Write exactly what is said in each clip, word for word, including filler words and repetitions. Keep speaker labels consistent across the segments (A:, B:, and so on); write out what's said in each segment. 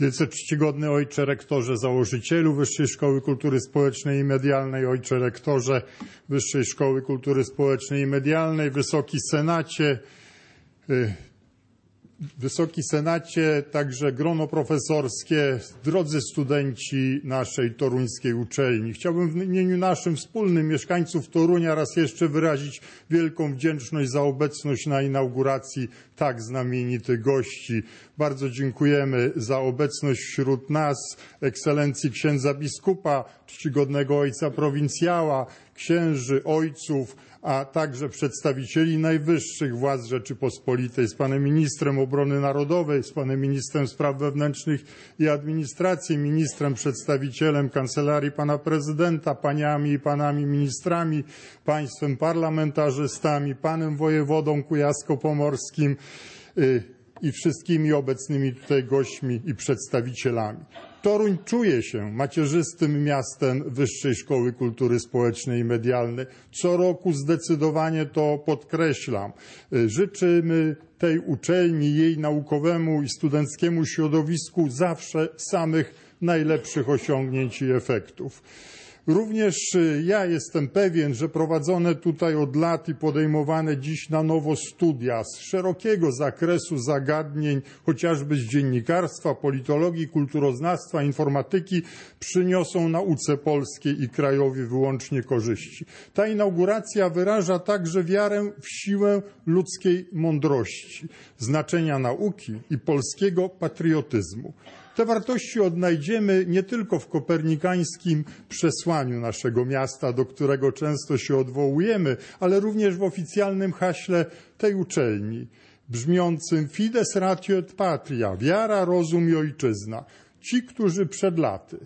A: Wielce czcigodny ojcze rektorze, założycielu Wyższej Szkoły Kultury Społecznej i Medialnej, ojcze rektorze Wyższej Szkoły Kultury Społecznej i Medialnej, Wysoki Senacie, Wysoki Senacie, także grono profesorskie, drodzy studenci naszej toruńskiej uczelni. Chciałbym w imieniu naszym wspólnym mieszkańców Torunia raz jeszcze wyrazić wielką wdzięczność za obecność na inauguracji tak znamienitych gości. Bardzo dziękujemy za obecność wśród nas ekscelencji księdza biskupa, czcigodnego ojca prowincjała, księży, ojców, a także przedstawicieli najwyższych władz Rzeczypospolitej, z panem ministrem obrony narodowej, z panem ministrem spraw wewnętrznych i administracji, ministrem, przedstawicielem kancelarii pana prezydenta, paniami i panami ministrami, państwem parlamentarzystami, panem wojewodą kujawsko-pomorskim i wszystkimi obecnymi tutaj gośćmi i przedstawicielami. Toruń czuje się macierzystym miastem Wyższej Szkoły Kultury Społecznej i Medialnej. Co roku zdecydowanie to podkreślam. Życzymy tej uczelni, jej naukowemu i studenckiemu środowisku zawsze samych najlepszych osiągnięć i efektów. Również ja jestem pewien, że prowadzone tutaj od lat i podejmowane dziś na nowo studia z szerokiego zakresu zagadnień, chociażby z dziennikarstwa, politologii, kulturoznawstwa, informatyki, przyniosą nauce polskiej i krajowi wyłącznie korzyści. Ta inauguracja wyraża także wiarę w siłę ludzkiej mądrości, znaczenia nauki i polskiego patriotyzmu. Te wartości odnajdziemy nie tylko w kopernikańskim przesłaniu naszego miasta, do którego często się odwołujemy, ale również w oficjalnym haśle tej uczelni, brzmiącym Fides ratio et patria, wiara, rozum i ojczyzna. Ci, którzy przed laty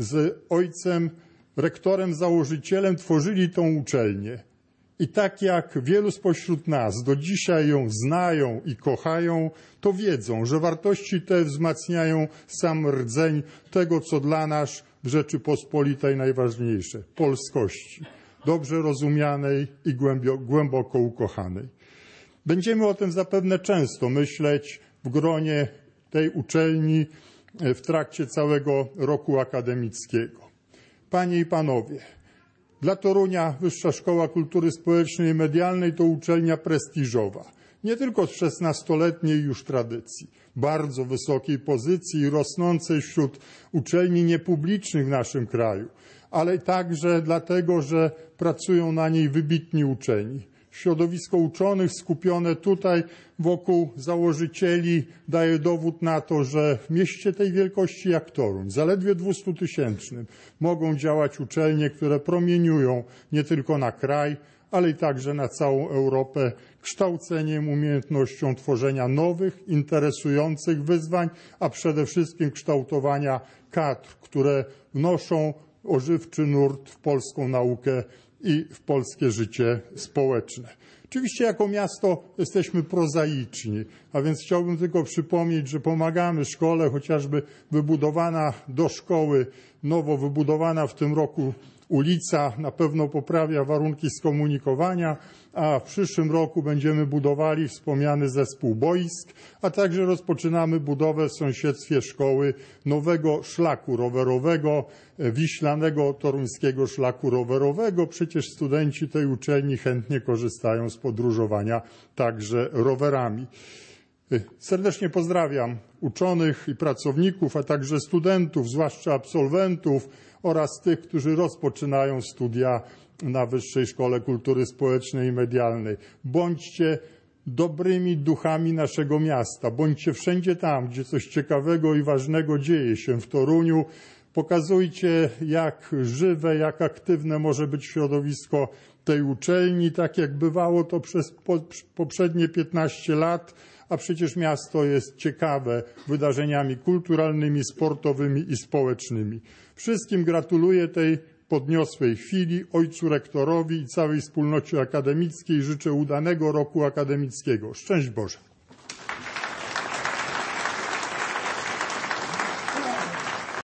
A: z ojcem rektorem, założycielem tworzyli tą uczelnię, i tak jak wielu spośród nas do dzisiaj ją znają i kochają, to wiedzą, że wartości te wzmacniają sam rdzeń tego, co dla nas w Rzeczypospolitej najważniejsze – polskości, dobrze rozumianej i głęboko ukochanej. Będziemy o tym zapewne często myśleć w gronie tej uczelni w trakcie całego roku akademickiego. Panie i panowie, dla Torunia Wyższa Szkoła Kultury Społecznej i Medialnej to uczelnia prestiżowa. Nie tylko z szesnastoletniej już tradycji, bardzo wysokiej pozycji i rosnącej wśród uczelni niepublicznych w naszym kraju, ale także dlatego, że pracują na niej wybitni uczeni. Środowisko uczonych skupione tutaj wokół założycieli daje dowód na to, że w mieście tej wielkości jak Toruń, zaledwie dwustutysięcznym, mogą działać uczelnie, które promieniują nie tylko na kraj, ale i także na całą Europę kształceniem, umiejętnością tworzenia nowych, interesujących wyzwań, a przede wszystkim kształtowania kadr, które wnoszą ożywczy nurt w polską naukę i w polskie życie społeczne. Oczywiście jako miasto jesteśmy prozaiczni, a więc chciałbym tylko przypomnieć, że pomagamy szkole, chociażby wybudowana do szkoły, nowo wybudowana w tym roku ulica na pewno poprawia warunki skomunikowania, a w przyszłym roku będziemy budowali wspomniany zespół boisk, a także rozpoczynamy budowę w sąsiedztwie szkoły nowego szlaku rowerowego, wiślanego toruńskiego szlaku rowerowego. Przecież studenci tej uczelni chętnie korzystają z podróżowania także rowerami. Serdecznie pozdrawiam uczonych i pracowników, a także studentów, zwłaszcza absolwentów oraz tych, którzy rozpoczynają studia na Wyższej Szkole Kultury Społecznej i Medialnej. Bądźcie dobrymi duchami naszego miasta. Bądźcie wszędzie tam, gdzie coś ciekawego i ważnego dzieje się w Toruniu. Pokazujcie, jak żywe, jak aktywne może być środowisko tej uczelni, tak jak bywało to przez poprzednie piętnaście lat, a przecież miasto jest ciekawe wydarzeniami kulturalnymi, sportowymi i społecznymi. Wszystkim gratuluję tej podniosłej chwili, ojcu rektorowi i całej wspólnocie akademickiej życzę udanego roku akademickiego. Szczęść Boże!